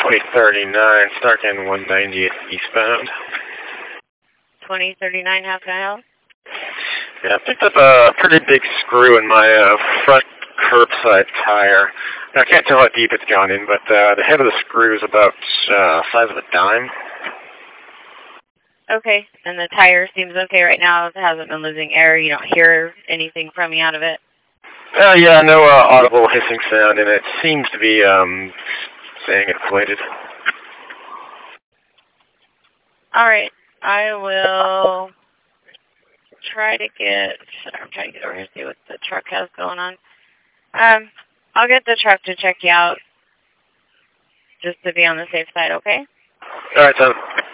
2039, Stark in 190 eastbound. 2039, how can I help? Yeah, I picked up a pretty big screw in my front curbside tire. Now, I can't tell how deep it's gone in, but the head of the screw is about size of a dime. Okay, and the tire seems okay right now. It hasn't been losing air. You don't hear anything coming out of it? Yeah, no audible hissing sound, and it seems to be saying inflated. All right, I will try to get, I'm trying to get over here and see what the truck has going on. I'll get the truck to check you out just to be on the safe side, okay? All right, so